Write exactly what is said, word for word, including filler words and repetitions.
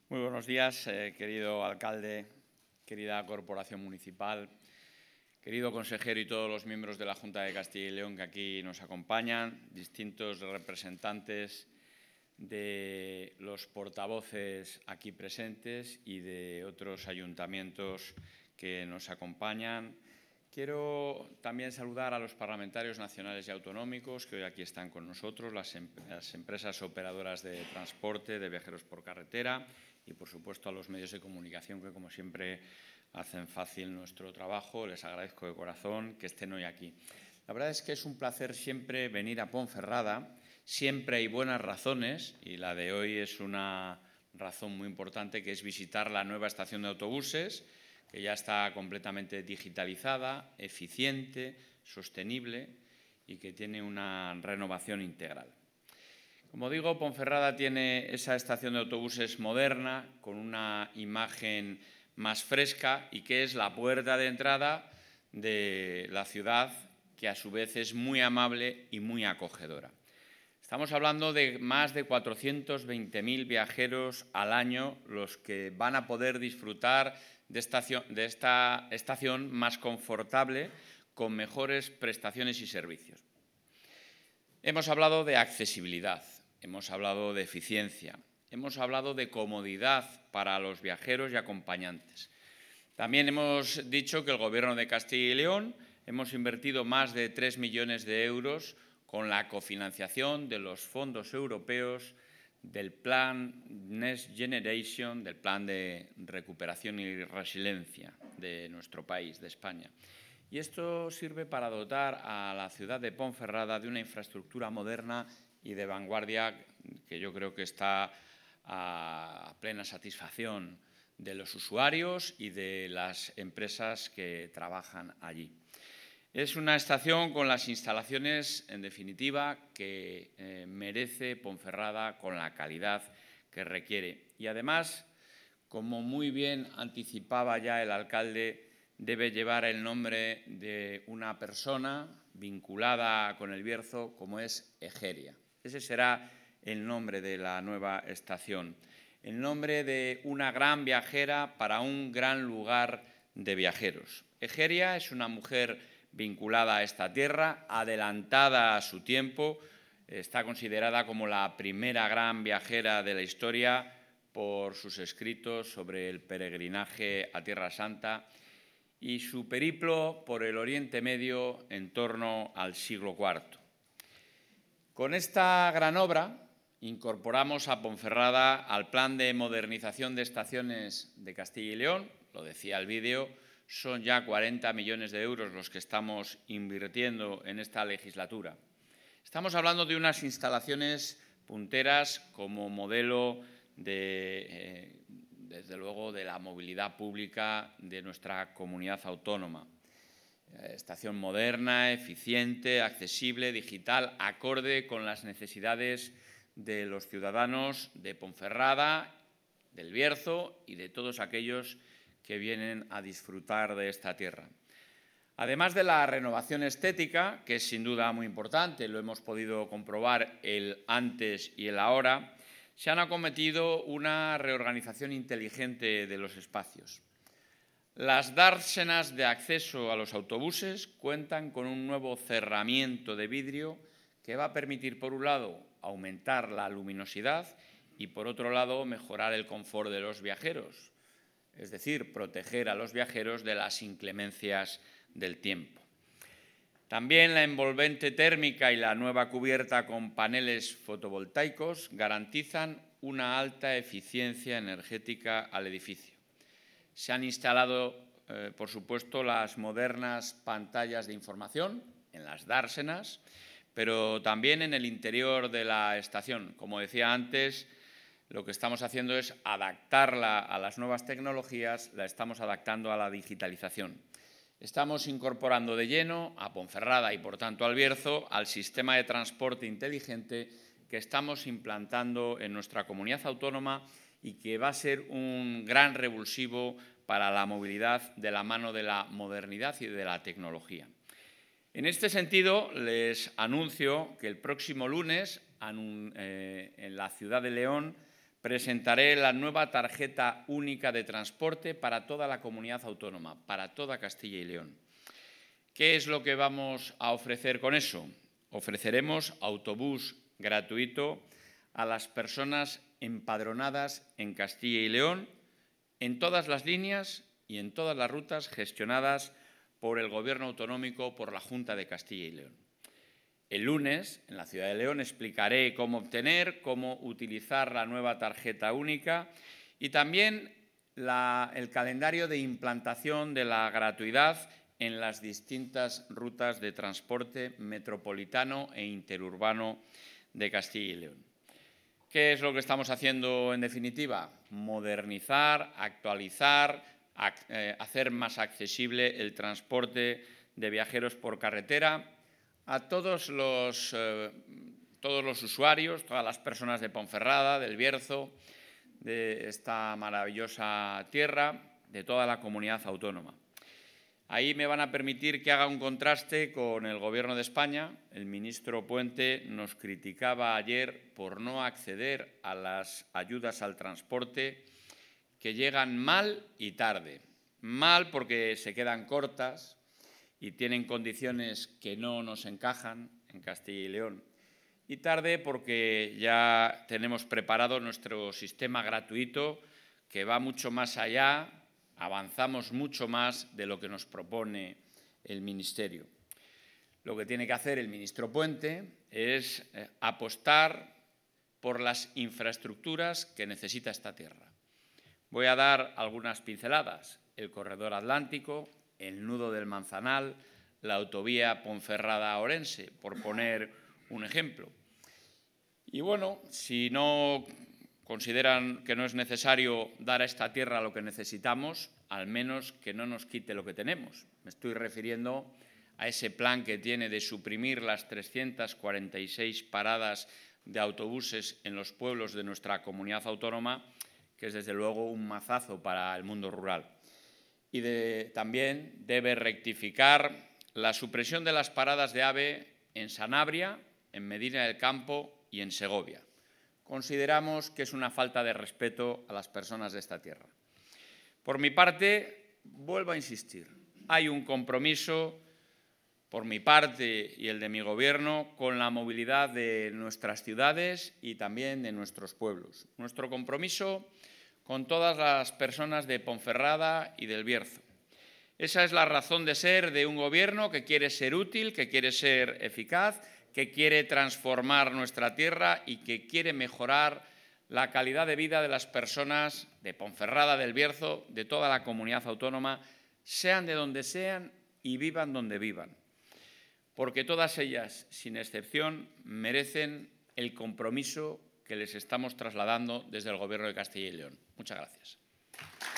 Muy buenos días, eh, querido alcalde, querida corporación municipal, querido consejero y todos los miembros de la Junta de Castilla y León que aquí nos acompañan, distintos representantes de los portavoces aquí presentes y de otros ayuntamientos que nos acompañan. Quiero también saludar a los parlamentarios nacionales y autonómicos que hoy aquí están con nosotros, las, em las empresas operadoras de transporte, de viajeros por carretera y, por supuesto, a los medios de comunicación que, como siempre, hacen fácil nuestro trabajo. Les agradezco de corazón que estén hoy aquí. La verdad es que es un placer siempre venir a Ponferrada. Siempre hay buenas razones y la de hoy es una razón muy importante, que es visitar la nueva estación de autobuses, que ya está completamente digitalizada, eficiente, sostenible y que tiene una renovación integral. Como digo, Ponferrada tiene esa estación de autobuses moderna, con una imagen más fresca y que es la puerta de entrada de la ciudad, que a su vez es muy amable y muy acogedora. Estamos hablando de más de cuatrocientos veinte mil viajeros al año los que van a poder disfrutar de esta, de esta estación más confortable, con mejores prestaciones y servicios. Hemos hablado de accesibilidad, hemos hablado de eficiencia, hemos hablado de comodidad para los viajeros y acompañantes. También hemos dicho que el Gobierno de Castilla y León hemos invertido más de tres millones de euros con la cofinanciación de los fondos europeos del Plan Next Generation, del Plan de Recuperación y Resiliencia de nuestro país, de España. Y esto sirve para dotar a la ciudad de Ponferrada de una infraestructura moderna y de vanguardia que yo creo que está a plena satisfacción de los usuarios y de las empresas que trabajan allí. Es una estación con las instalaciones, en definitiva, que eh, merece Ponferrada, con la calidad que requiere. Y además, como muy bien anticipaba ya el alcalde, debe llevar el nombre de una persona vinculada con el Bierzo, como es Egeria. Ese será el nombre de la nueva estación. El nombre de una gran viajera para un gran lugar de viajeros. Egeria es una mujer vinculada a esta tierra, adelantada a su tiempo, está considerada como la primera gran viajera de la historia por sus escritos sobre el peregrinaje a Tierra Santa y su periplo por el Oriente Medio en torno al siglo cuarto. Con esta gran obra incorporamos a Ponferrada al Plan de Modernización de Estaciones de Castilla y León, lo decía el vídeo. Son ya cuarenta millones de euros los que estamos invirtiendo en esta legislatura. Estamos hablando de unas instalaciones punteras como modelo de, eh, desde luego, de la movilidad pública de nuestra comunidad autónoma. Estación moderna, eficiente, accesible, digital, acorde con las necesidades de los ciudadanos de Ponferrada, del Bierzo y de todos aquellos que vienen a disfrutar de esta tierra. Además de la renovación estética, que es sin duda muy importante, lo hemos podido comprobar el antes y el ahora, se han acometido una reorganización inteligente de los espacios. Las dársenas de acceso a los autobuses cuentan con un nuevo cerramiento de vidrio que va a permitir, por un lado, aumentar la luminosidad y, por otro lado, mejorar el confort de los viajeros, es decir, proteger a los viajeros de las inclemencias del tiempo. También la envolvente térmica y la nueva cubierta con paneles fotovoltaicos garantizan una alta eficiencia energética al edificio. Se han instalado, eh, por supuesto, las modernas pantallas de información en las dársenas, pero también en el interior de la estación. Como decía antes, lo que estamos haciendo es adaptarla a las nuevas tecnologías, la estamos adaptando a la digitalización. Estamos incorporando de lleno a Ponferrada y, por tanto, al Bierzo al sistema de transporte inteligente que estamos implantando en nuestra comunidad autónoma y que va a ser un gran revulsivo para la movilidad de la mano de la modernidad y de la tecnología. En este sentido, les anuncio que el próximo lunes en la ciudad de León presentaré la nueva tarjeta única de transporte para toda la comunidad autónoma, para toda Castilla y León. ¿Qué es lo que vamos a ofrecer con eso? Ofreceremos autobús gratuito a las personas empadronadas en Castilla y León en todas las líneas y en todas las rutas gestionadas por el Gobierno autonómico, por la Junta de Castilla y León. El lunes, en la ciudad de León, explicaré cómo obtener, cómo utilizar la nueva tarjeta única y también la, el calendario de implantación de la gratuidad en las distintas rutas de transporte metropolitano e interurbano de Castilla y León. ¿Qué es lo que estamos haciendo en definitiva? Modernizar, actualizar, hacer más accesible el transporte de viajeros por carretera a todos los, eh, todos los usuarios, todas las personas de Ponferrada, del Bierzo, de esta maravillosa tierra, de toda la comunidad autónoma. Ahí me van a permitir que haga un contraste con el Gobierno de España. El ministro Puente nos criticaba ayer por no acceder a las ayudas al transporte que llegan mal y tarde. Mal porque se quedan cortas y tienen condiciones que no nos encajan en Castilla y León. Y tarde porque ya tenemos preparado nuestro sistema gratuito que va mucho más allá. Avanzamos mucho más de lo que nos propone el Ministerio. Lo que tiene que hacer el ministro Puente es eh, apostar por las infraestructuras que necesita esta tierra. Voy a dar algunas pinceladas. El corredor atlántico, el nudo del Manzanal, la autovía Ponferrada-Orense, por poner un ejemplo. Y bueno, si no consideran que no es necesario dar a esta tierra lo que necesitamos, al menos que no nos quite lo que tenemos. Me estoy refiriendo a ese plan que tiene de suprimir las trescientas cuarenta y seis paradas de autobuses en los pueblos de nuestra comunidad autónoma, que es desde luego un mazazo para el mundo rural. Y de, también debe rectificar la supresión de las paradas de AVE en Sanabria, en Medina del Campo y en Segovia. Consideramos que es una falta de respeto a las personas de esta tierra. Por mi parte, vuelvo a insistir, hay un compromiso por mi parte y el de mi Gobierno con la movilidad de nuestras ciudades y también de nuestros pueblos. Nuestro compromiso con todas las personas de Ponferrada y del Bierzo. Esa es la razón de ser de un Gobierno que quiere ser útil, que quiere ser eficaz, que quiere transformar nuestra tierra y que quiere mejorar la calidad de vida de las personas de Ponferrada, del Bierzo, de toda la comunidad autónoma, sean de donde sean y vivan donde vivan. Porque todas ellas, sin excepción, merecen el compromiso que les estamos trasladando desde el Gobierno de Castilla y León. Muchas gracias.